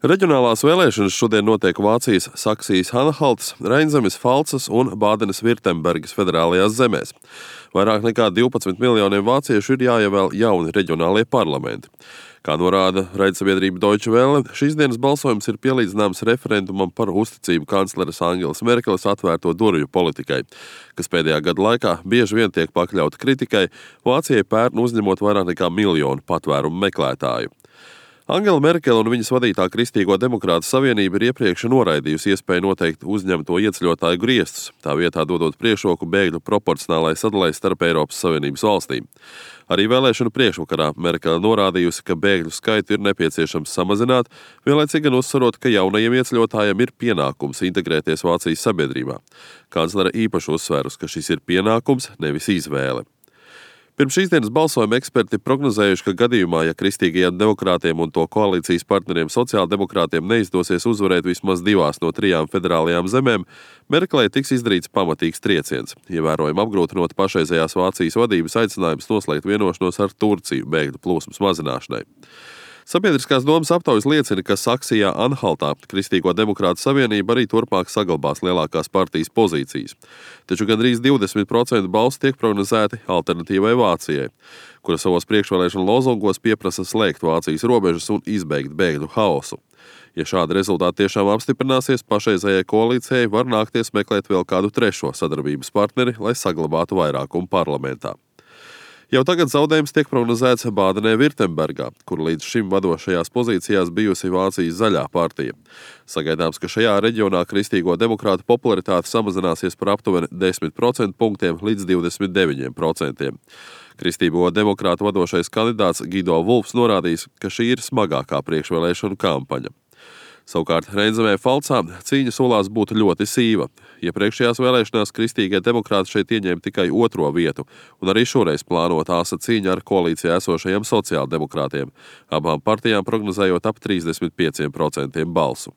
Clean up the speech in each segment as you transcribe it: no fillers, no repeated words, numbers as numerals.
Reģionālās vēlēšanas šodien notiek Vācijas Saksijas-Anhaltas, Reinzemes, Falcas un Bādenes-Virtembergas federālajās zemēs. Vairāk nekā 12 miljoniem vāciešu ir jāievēl jauni reģionālie parlamenti. Kā norāda raidsabiedrība Deutsche Welle, šīs dienas balsojums ir pielīdzināms referendumam par uzticību kancleres Angelas Merkeles atvērto durvju politikai, kas pēdējā gada laikā bieži vien tiek pakļauta kritikai, Vācijai pērn uzņemot vairāk nekā 1 miljonu patvērumu meklētāju. Angela Merkele un viņas vadītā Kristīgo demokrātu savienība ir iepriekš noraidījusi iespēju noteikt uzņemto ieceļotāju griestus, tā vietā dodot priekšroku bēgļu proporcionālai sadalei starp Eiropas Savienības valstīm. Arī vēlēšanu priekšvakarā Merkele norādījusi, ka bēgļu skaitu ir nepieciešams samazināt, vienlaicīgi gan uzsverot, ka jaunajiem ieceļotājiem ir pienākums integrēties Vācijas sabiedrībā. Kanclere īpaši uzsvērusi, ka šis ir pienākums, nevis izvēle. Pirms šīs dienas balsojuma eksperti prognozējuši, ka gadījumā, ja Kristīgajiem demokrātiem un to koalīcijas partneriem sociāldemokrātiem neizdosies uzvarēt vismaz 2 no 3 federālajām zemēm, Merkelei tiks izdarīts pamatīgs trieciens, ievērojami apgrūtinot pašreizējās Vācijas vadības aicinājums noslēgt vienošanos ar Turciju bēgļu plūsmas mazināšanai. Sabiedriskās domas aptaujas liecina, ka Saksijā-Anhaltā Kristīgo demokrātu savienība arī turpmāk saglabās lielākās partijas pozīcijas. Taču gandrīz 20% balsu tiek prognozēti alternatīvai Vācijai, kura savos priekšvēlēšanu lozungos pieprasa slēgt Vācijas robežas un izbeigt bēgļu haosu. Ja šādi rezultāti tiešām apstiprināsies, pašreizējai koalīcijai var nākties meklēt vēl kādu trešo sadarbības partneri, lai saglabātu vairākumu parlamentā. Jau tagad zaudējums tiek prognozēts Bādenē-Virtembergā, kur līdz šim vadošajās pozīcijās bijusi Vācijas zaļā partija. Sagaidāms, ka šajā reģionā Kristīgo demokrātu popularitāte samazināsies par aptuveni 10% punktiem līdz 29%. Kristīgo demokrātu vadošais kandidāts Gido Vulfs norādījis, ka šī ir smagākā priekšvēlēšanu kampaņa. Savukārt Reinzemē Falcā cīņa solās būt ļoti sīva. Iepriekšējās vēlēšanās Kristīgie demokrāti šeit ieņēma tikai 2. vietu, un arī šoreiz plānota asa cīņa ar koalīcijā esošajiem sociāldemokrātiem, abām partijām prognozējot ap 35% balsu.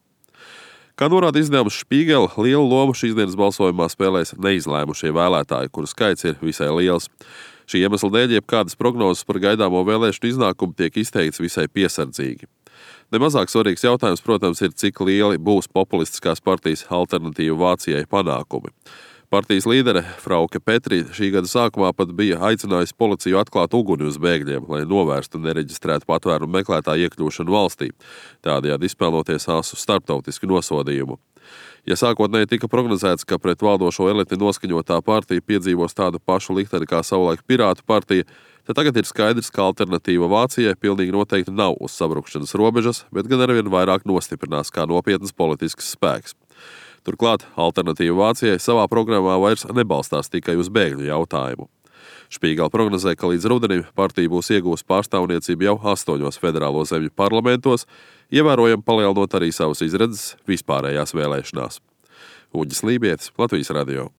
Kā norāda izdevums Spiegel, lielu lomu šīs dienas balsojumā spēlēs neizlēmušie vēlētāji, kuru skaits ir visai liels. Šī iemesla dēļ jebkādas prognozes par gaidāmo vēlēšanu iznākumu tiek izteikts visai piesardzīgi. Nemazāk svarīgs jautājums, protams, ir, cik lieli būs populistiskās partijas alternatīva Vācijai panākumi. Partijas līdere Frauke Petri šī gada sākumā pat bija aicinājusi policiju atklāt uguni uz bēgļiem, lai novērstu nereģistrētu patvērumu meklētāju iekļūšanu valstī, tādējādi izpelnoties asu starptautisku nosodījumu. Ja sākotnēji tika prognozēts, ka pret valdošo eliti noskaņotā partija piedzīvos tādu pašu likteni kā savulaik Pirātu partija, tad tagad ir skaidrs, ka alternatīva Vācijai pilnīgi noteikti nav uz sabrukšanas robežas, bet gan arvien vairāk nostiprinās kā nopietnas politisks spēks. Turklāt alternatīva Vācijai savā programmā vairs nebalstās tikai uz bēgļu jautājumu. Spiegel prognozē, ka līdz rudenim partija būs iegūst pārstāvniecību jau 8 federālo zemju parlamentos, ievērojami palielinot arī savas izredzes vispārējās vēlēšanās. Uģis Lībietis, Latvijas radio.